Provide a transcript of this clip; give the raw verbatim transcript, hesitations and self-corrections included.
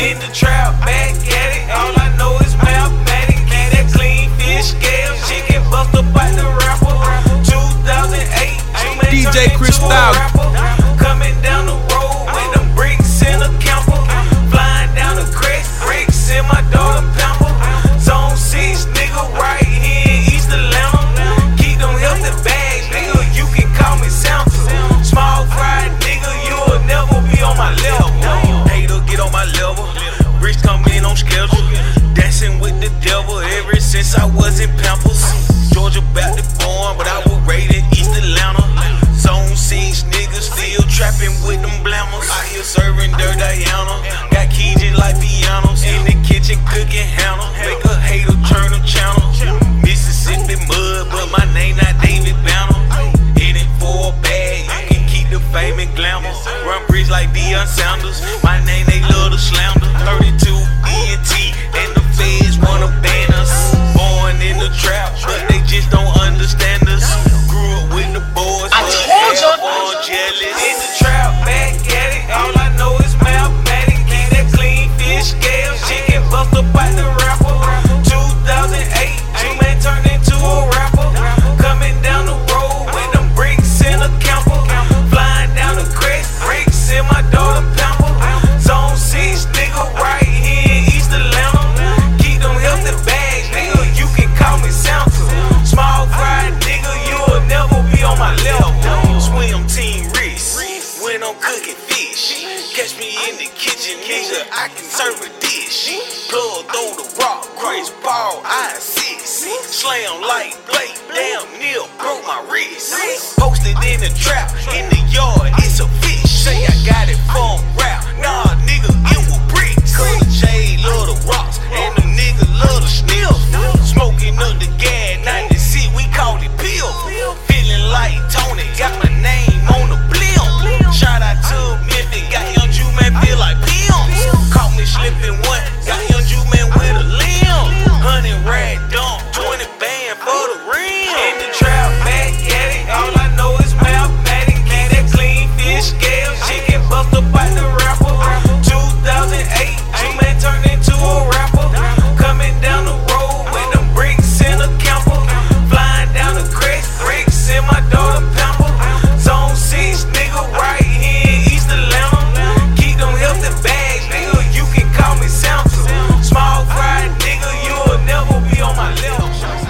In the trap, back at it. All I know is mathematics. Keep that clean fish scale. Chicken bust up by the rapper. two thousand eight, D J Chris Style. Coming down the road with them bricks in a camper. Flying down the crest, bricks in my daughter pamper. Zone six, nigga, right here in East Atlanta. Keep them healthy bags, nigga, you can call me Santa. Small fry, nigga, you'll never be on my level. Hater, get on my level. Bricks come in on schedule. Dancing with the devil ever since I was in Pampers. Georgia Baptist born, but I was raised in East Atlanta. Zone six, niggas still trapping with them blammers. Out here serving Dirt Diana. Got keys just like pianos. In the kitchen cooking Hannah. Make a hater turn the channel. Mississippi mud, but my name not David Banner. Hit it for a bag, you can keep the fame and glamour. Run bricks like Deion Sanders. My name they love to slander. thirty-two E N T and the feds wanna ban us. Born in the trap, but they just don't understand us. Grew up with the boys, but hell jealous. In the trap, back at it. All I know is mathematics. Keep that clean fish scale. Chicken bust up by the rapper. two thousand eight, G-Man turned into a rapper. Coming down the road with them bricks in a camper. Flying down the crest, bricks in my daughter pamper. Zone six, nigga, right here in East Atlanta. Keep them healthy bags, nigga, you can call me Santa. Small fry, nigga, you'll never be on my level. Swim team wrist, when I'm cooking fish. Catch me in the kitchen, nigga, I can serve a dish. Plug throw the rock, Chris Paul, I assist. Slam like Blake, damn near broke my wrist. Posted in the trap, in the yard, it's a fish. Say I got it from